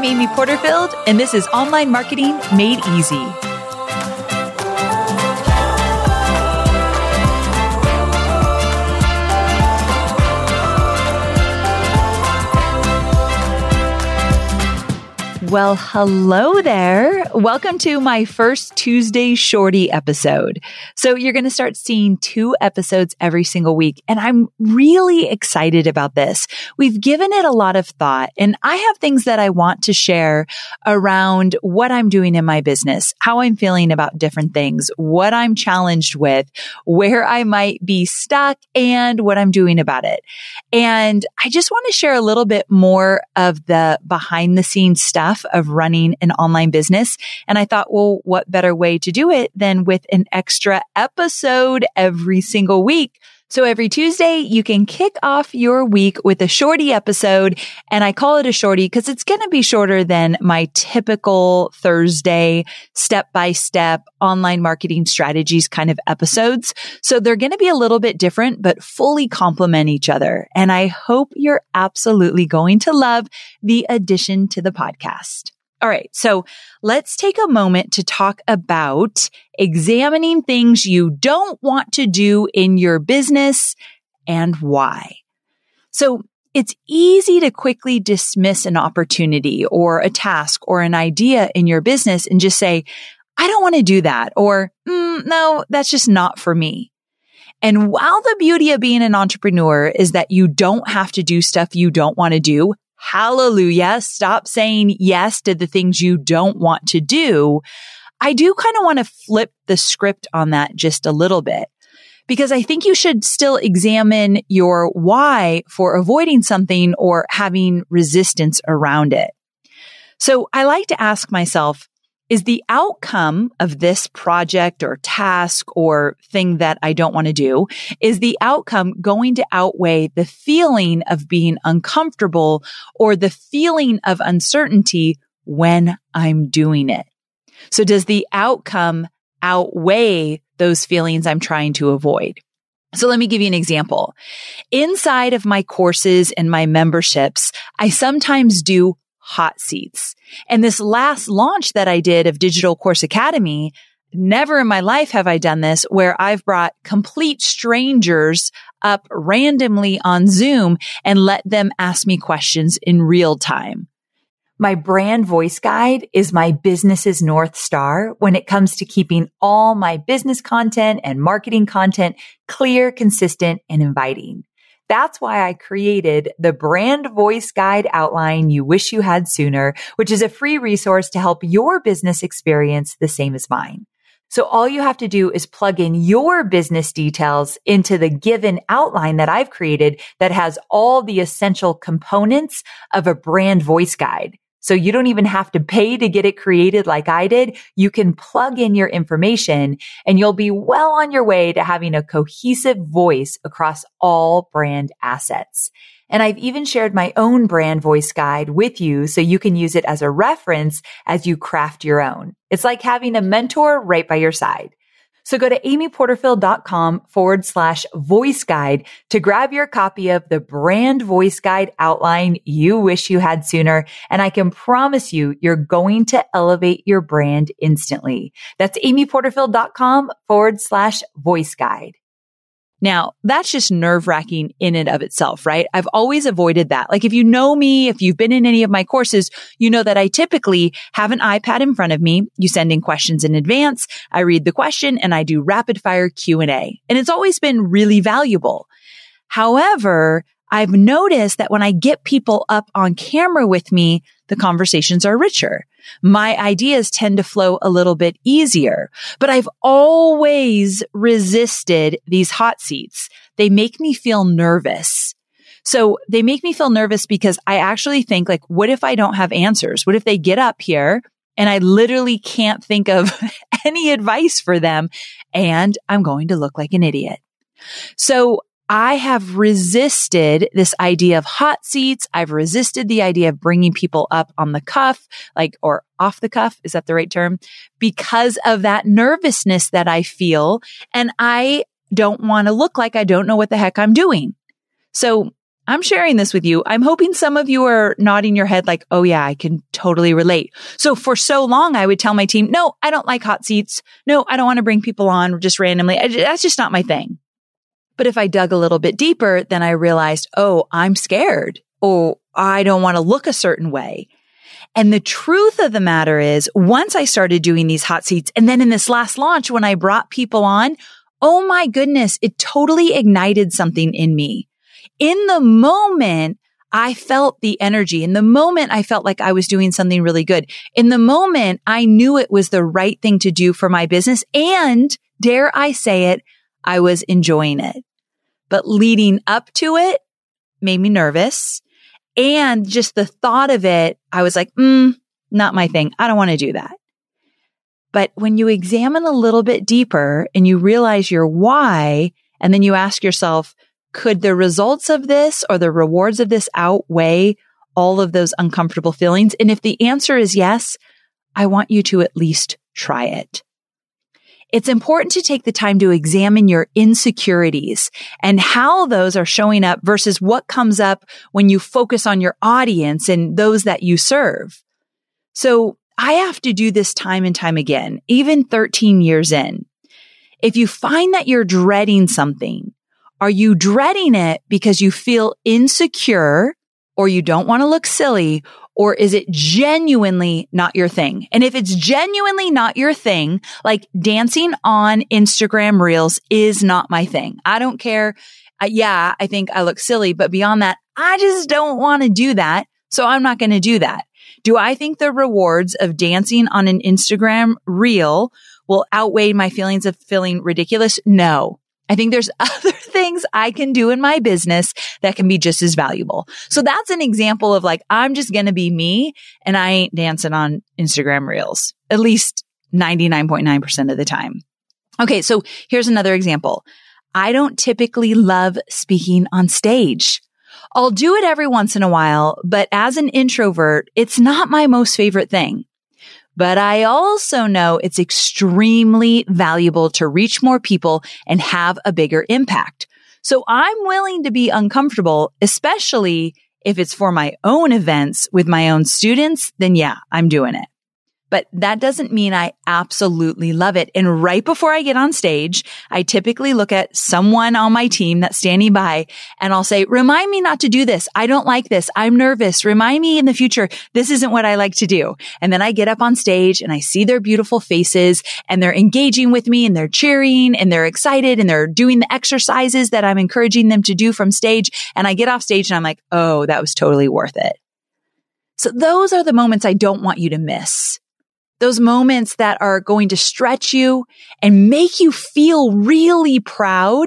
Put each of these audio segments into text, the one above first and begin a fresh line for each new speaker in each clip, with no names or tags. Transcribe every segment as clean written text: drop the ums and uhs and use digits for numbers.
I'm Amy Porterfield, and this is Online Marketing Made Easy. Well, hello there. Welcome to my first Tuesday Shorty episode. So you're going to start seeing 2 episodes every single week, and I'm really excited about this. We've given it a lot of thought, and I have things that I want to share around what I'm doing in my business, how I'm feeling about different things, what I'm challenged with, where I might be stuck, and what I'm doing about it. And I just want to share a little bit more of the behind the scenes stuff of running an online business. And I thought, well, what better way to do it than with an extra episode every single week? So every Tuesday, you can kick off your week with a shorty episode. And I call it a shorty because it's going to be shorter than my typical Thursday step-by-step online marketing strategies kind of episodes. So they're going to be a little bit different, but fully complement each other. And I hope you're absolutely going to love the addition to the podcast. All right. So let's take a moment to talk about examining things you don't want to do in your business and why. So it's easy to quickly dismiss an opportunity or a task or an idea in your business and just say, I don't want to do that. Or, no, that's just not for me. And while the beauty of being an entrepreneur is that you don't have to do stuff you don't want to do, hallelujah, stop saying yes to the things you don't want to do. I do kind of want to flip the script on that just a little bit, because I think you should still examine your why for avoiding something or having resistance around it. So I like to ask myself, is the outcome of this project or task or thing that I don't want to do, is the outcome going to outweigh the feeling of being uncomfortable or the feeling of uncertainty when I'm doing it? So does the outcome outweigh those feelings I'm trying to avoid? So let me give you an example. Inside of my courses and my memberships, I sometimes do hot seats. And this last launch that I did of Digital Course Academy, never in my life have I done this, where I've brought complete strangers up randomly on Zoom and let them ask me questions in real time. My brand voice guide is my business's North Star when it comes to keeping all my business content and marketing content clear, consistent, and inviting. That's why I created the Brand Voice Guide Outline You Wish You Had Sooner, which is a free resource to help your business experience the same as mine. So all you have to do is plug in your business details into the given outline that I've created that has all the essential components of a brand voice guide. So you don't even have to pay to get it created like I did. You can plug in your information and you'll be well on your way to having a cohesive voice across all brand assets. And I've even shared my own brand voice guide with you so you can use it as a reference as you craft your own. It's like having a mentor right by your side. So go to amyporterfield.com/voice guide to grab your copy of the Brand Voice Guide Outline You Wish You Had Sooner. And I can promise you, you're going to elevate your brand instantly. That's amyporterfield.com/voice guide. Now, that's just nerve-wracking in and of itself, right? I've always avoided that. Like if you know me, if you've been in any of my courses, you know that I typically have an iPad in front of me. You send in questions in advance. I read the question and I do rapid fire Q&A. And it's always been really valuable. However, I've noticed that when I get people up on camera with me, the conversations are richer. My ideas tend to flow a little bit easier, but I've always resisted these hot seats. They make me feel nervous. So they make me feel nervous because I actually think like, what if I don't have answers? What if they get up here and I literally can't think of any advice for them and I'm going to look like an idiot? So I have resisted this idea of hot seats. I've resisted the idea of bringing people up on the cuff, or off the cuff. Is that the right term? Because of that nervousness that I feel. And I don't want to look like I don't know what the heck I'm doing. So I'm sharing this with you. I'm hoping some of you are nodding your head like, oh yeah, I can totally relate. So for so long, I would tell my team, no, I don't like hot seats. No, I don't want to bring people on just randomly. That's just not my thing. But if I dug a little bit deeper, then I realized, oh, I'm scared. Oh, I don't want to look a certain way. And the truth of the matter is, once I started doing these hot seats, and then in this last launch, when I brought people on, oh my goodness, it totally ignited something in me. In the moment, I felt the energy. In the moment, I felt like I was doing something really good. In the moment, I knew it was the right thing to do for my business. And dare I say it, I was enjoying it. But leading up to it made me nervous. And just the thought of it, I was like, not my thing. I don't want to do that. But when you examine a little bit deeper and you realize your why, and then you ask yourself, could the results of this or the rewards of this outweigh all of those uncomfortable feelings? And if the answer is yes, I want you to at least try it. It's important to take the time to examine your insecurities and how those are showing up versus what comes up when you focus on your audience and those that you serve. So I have to do this time and time again, even 13 years in. If you find that you're dreading something, are you dreading it because you feel insecure or you don't want to look silly, or is it genuinely not your thing? And if it's genuinely not your thing, like dancing on Instagram Reels is not my thing. I don't care. Yeah, I think I look silly, but beyond that, I just don't want to do that. So I'm not going to do that. Do I think the rewards of dancing on an Instagram Reel will outweigh my feelings of feeling ridiculous? No. I think there's other things I can do in my business that can be just as valuable. So that's an example of like, I'm just going to be me and I ain't dancing on Instagram Reels, at least 99.9% of the time. Okay. So here's another example. I don't typically love speaking on stage. I'll do it every once in a while, but as an introvert, it's not my most favorite thing. But I also know it's extremely valuable to reach more people and have a bigger impact. So I'm willing to be uncomfortable, especially if it's for my own events with my own students, then yeah, I'm doing it. But that doesn't mean I absolutely love it. And right before I get on stage, I typically look at someone on my team that's standing by and I'll say, remind me not to do this. I don't like this. I'm nervous. Remind me in the future. This isn't what I like to do. And then I get up on stage and I see their beautiful faces and they're engaging with me and they're cheering and they're excited and they're doing the exercises that I'm encouraging them to do from stage. And I get off stage and I'm like, oh, that was totally worth it. So those are the moments I don't want you to miss. Those moments that are going to stretch you and make you feel really proud.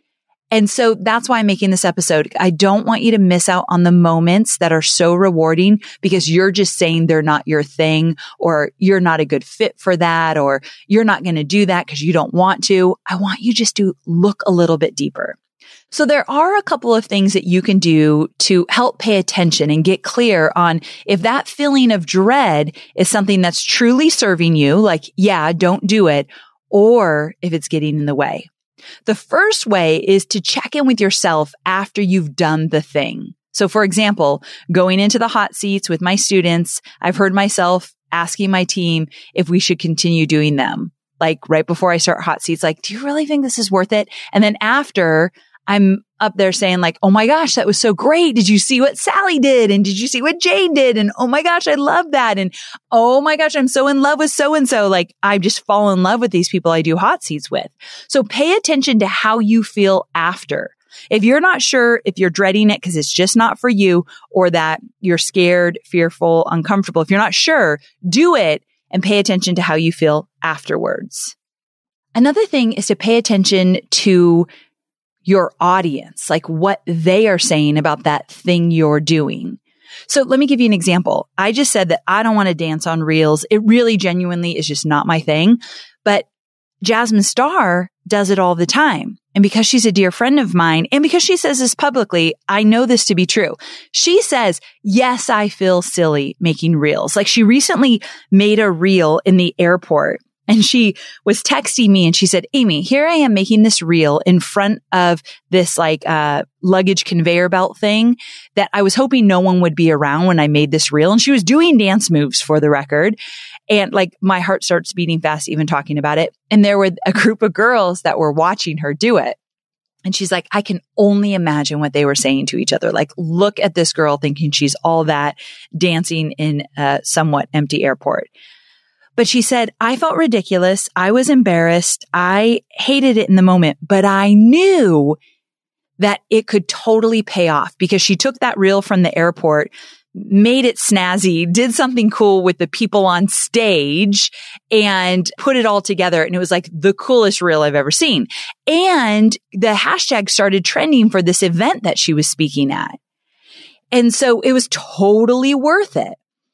And so that's why I'm making this episode. I don't want you to miss out on the moments that are so rewarding because you're just saying they're not your thing or you're not a good fit for that or you're not going to do that because you don't want to. I want you just to look a little bit deeper. So there are a couple of things that you can do to help pay attention and get clear on if that feeling of dread is something that's truly serving you, like, yeah, don't do it, or if it's getting in the way. The first way is to check in with yourself after you've done the thing. So for example, going into the hot seats with my students, I've heard myself asking my team if we should continue doing them. Like right before I start hot seats, like, do you really think this is worth it? And then after, I'm up there saying like, oh my gosh, that was so great. Did you see what Sally did? And did you see what Jane did? And oh my gosh, I love that. And oh my gosh, I'm so in love with so-and-so. Like I just fall in love with these people I do hot seats with. So pay attention to how you feel after. If you're not sure if you're dreading it because it's just not for you or that you're scared, fearful, uncomfortable, if you're not sure, do it and pay attention to how you feel afterwards. Another thing is to pay attention to your audience, like what they are saying about that thing you're doing. So let me give you an example. I just said that I don't want to dance on Reels. It really genuinely is just not my thing. But Jasmine Star does it all the time. And because she's a dear friend of mine, and because she says this publicly, I know this to be true. She says, yes, I feel silly making Reels. Like she recently made a Reel in the airport. And she was texting me and she said, Amy, here I am making this reel in front of this luggage conveyor belt thing that I was hoping no one would be around when I made this reel. And she was doing dance moves for the record. And my heart starts beating fast, even talking about it. And there were a group of girls that were watching her do it. And she's like, I can only imagine what they were saying to each other. Like, look at this girl thinking she's all that dancing in a somewhat empty airport. But she said, I felt ridiculous. I was embarrassed. I hated it in the moment, but I knew that it could totally pay off because she took that reel from the airport, made it snazzy, did something cool with the people on stage and put it all together. And it was like the coolest reel I've ever seen. And the hashtag started trending for this event that she was speaking at. And so it was totally worth it.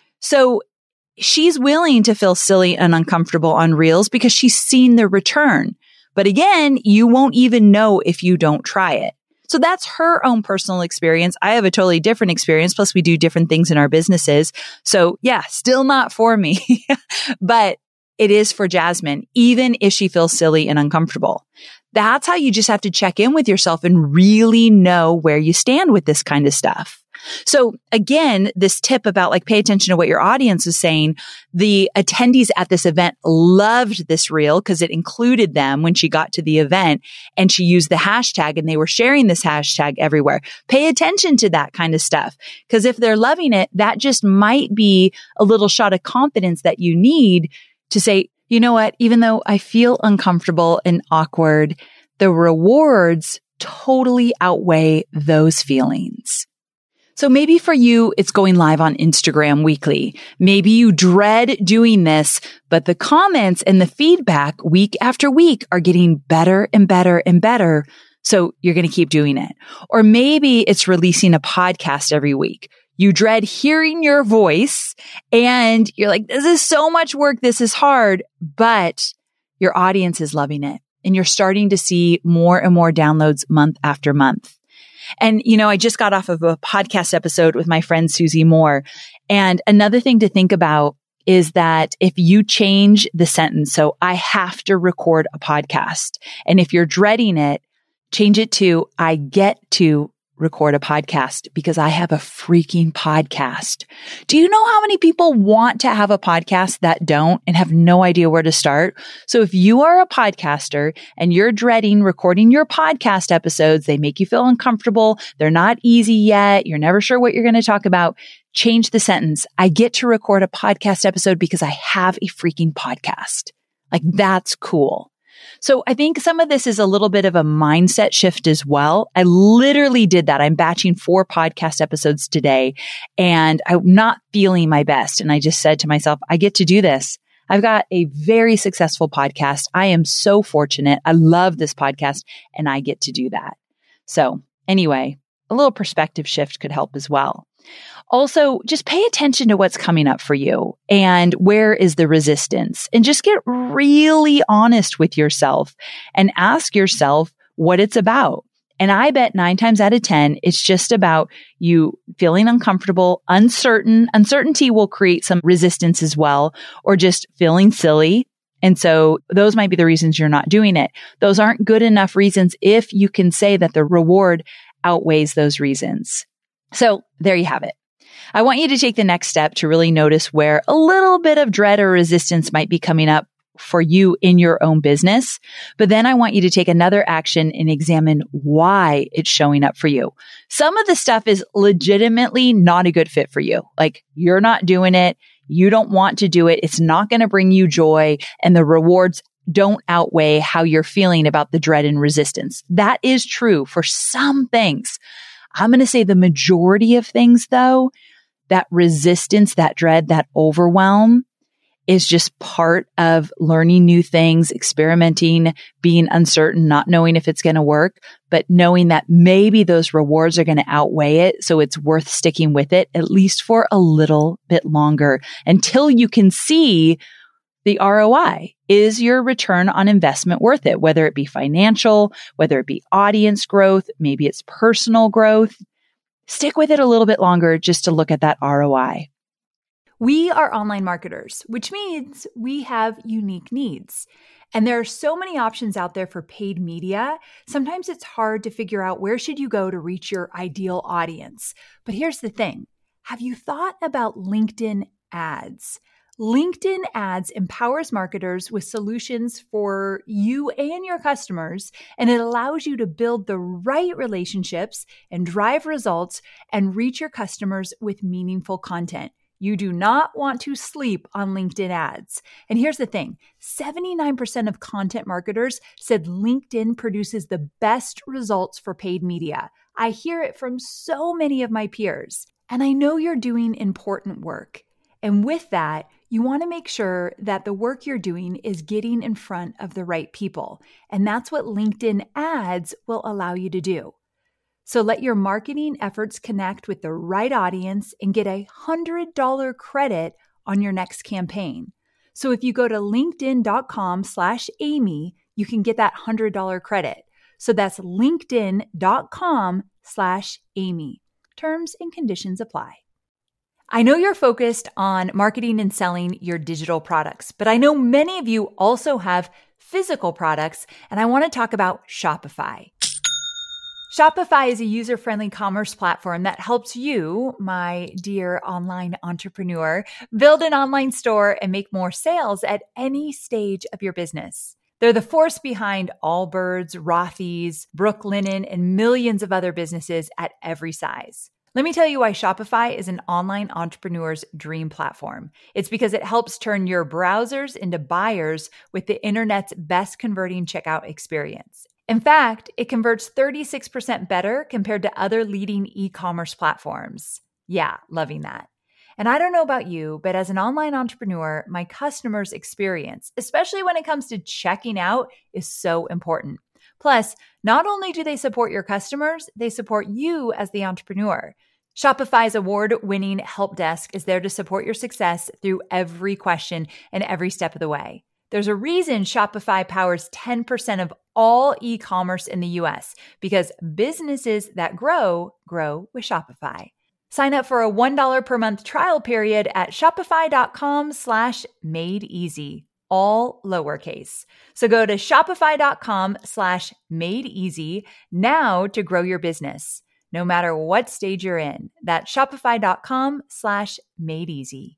So she's willing to feel silly and uncomfortable on reels because she's seen the return. But again, you won't even know if you don't try it. So that's her own personal experience. I have a totally different experience. Plus we do different things in our businesses. So yeah, still not for me, but it is for Jasmine, even if she feels silly and uncomfortable. That's how you just have to check in with yourself and really know where you stand with this kind of stuff. So again, this tip about pay attention to what your audience is saying. The attendees at this event loved this reel because it included them when she got to the event and she used the hashtag and they were sharing this hashtag everywhere. Pay attention to that kind of stuff because if they're loving it, that just might be a little shot of confidence that you need to say, you know what, even though I feel uncomfortable and awkward, the rewards totally outweigh those feelings. So maybe for you, it's going live on Instagram weekly. Maybe you dread doing this, but the comments and the feedback week after week are getting better and better and better. So you're going to keep doing it. Or maybe it's releasing a podcast every week. You dread hearing your voice and you're like, this is so much work. This is hard, but your audience is loving it. And you're starting to see more and more downloads month after month. And, I just got off of a podcast episode with my friend Susie Moore. And another thing to think about is that if you change the sentence, so I have to record a podcast. And if you're dreading it, change it to I get to record a podcast because I have a freaking podcast. Do you know how many people want to have a podcast that don't and have no idea where to start? So if you are a podcaster and you're dreading recording your podcast episodes, they make you feel uncomfortable. They're not easy yet. You're never sure what you're going to talk about. Change the sentence. I get to record a podcast episode because I have a freaking podcast. That's cool. So I think some of this is a little bit of a mindset shift as well. I literally did that. I'm batching 4 podcast episodes today and I'm not feeling my best. And I just said to myself, I get to do this. I've got a very successful podcast. I am so fortunate. I love this podcast and I get to do that. So anyway, a little perspective shift could help as well. Also, just pay attention to what's coming up for you and where is the resistance, and just get really honest with yourself and ask yourself what it's about. And I bet 9 times out of 10, it's just about you feeling uncomfortable, uncertain. Uncertainty will create some resistance as well, or just feeling silly. And so those might be the reasons you're not doing it. Those aren't good enough reasons if you can say that the reward outweighs those reasons. So there you have it. I want you to take the next step to really notice where a little bit of dread or resistance might be coming up for you in your own business. But then I want you to take another action and examine why it's showing up for you. Some of the stuff is legitimately not a good fit for you. You're not doing it. You don't want to do it. It's not going to bring you joy, and the rewards don't outweigh how you're feeling about the dread and resistance. That is true for some things. I'm going to say the majority of things, though, that resistance, that dread, that overwhelm is just part of learning new things, experimenting, being uncertain, not knowing if it's going to work, but knowing that maybe those rewards are going to outweigh it. So it's worth sticking with it, at least for a little bit longer, until you can see the ROI. Is your return on investment worth it? Whether it be financial, whether it be audience growth, maybe it's personal growth. Stick with it a little bit longer just to look at that ROI. We are online marketers, which means we have unique needs. And there are so many options out there for paid media. Sometimes it's hard to figure out where should you go to reach your ideal audience. But here's the thing. Have you thought about LinkedIn ads? LinkedIn ads empowers marketers with solutions for you and your customers, and it allows you to build the right relationships and drive results and reach your customers with meaningful content. You do not want to sleep on LinkedIn ads. And here's the thing, 79% of content marketers said LinkedIn produces the best results for paid media. I hear it from so many of my peers. And I know you're doing important work. And with that, you want to make sure that the work you're doing is getting in front of the right people. And that's what LinkedIn ads will allow you to do. So let your marketing efforts connect with the right audience and get a $100 credit on your next campaign. So if you go to linkedin.com/Amy, you can get that $100 credit. So that's linkedin.com/Amy. Terms and conditions apply. I know you're focused on marketing and selling your digital products, but I know many of you also have physical products, and I want to talk about Shopify. Shopify is a user-friendly commerce platform that helps you, my dear online entrepreneur, build an online store and make more sales at any stage of your business. They're the force behind Allbirds, Rothy's, Brooklinen, and millions of other businesses at every size. Let me tell you why Shopify is an online entrepreneur's dream platform. It's because it helps turn your browsers into buyers with the internet's best converting checkout experience. In fact, it converts 36% better compared to other leading e-commerce platforms. Yeah, loving that. And I don't know about you, but as an online entrepreneur, my customers' experience, especially when it comes to checking out, is so important. Plus, not only do they support your customers, they support you as the entrepreneur. Shopify's award-winning help desk is there to support your success through every question and every step of the way. There's a reason Shopify powers 10% of all e-commerce in the US, because businesses that grow with Shopify. Sign up for a $1 per month trial period at shopify.com/madeeasy, all lowercase. So go to shopify.com/madeeasy now to grow your business, no matter what stage you're in. That's shopify.com/madeeasy.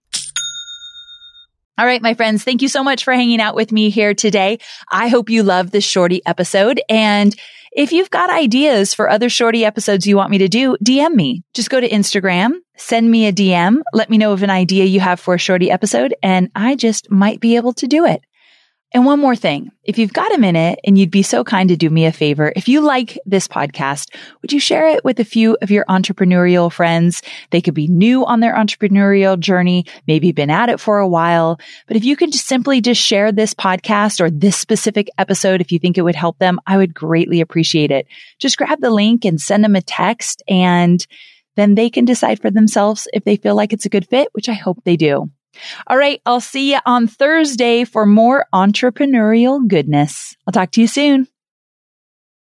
All right, my friends, thank you so much for hanging out with me here today. I hope you love this shorty episode. And if you've got ideas for other shorty episodes you want me to do, DM me. Just go to Instagram, send me a DM, let me know of an idea you have for a shorty episode, and I just might be able to do it. And one more thing, if you've got a minute and you'd be so kind to do me a favor, if you like this podcast, would you share it with a few of your entrepreneurial friends? They could be new on their entrepreneurial journey, maybe been at it for a while. But if you could just simply share this podcast or this specific episode, if you think it would help them, I would greatly appreciate it. Just grab the link and send them a text, and then they can decide for themselves if they feel like it's a good fit, which I hope they do. All right, I'll see you on Thursday for more entrepreneurial goodness. I'll talk to you soon.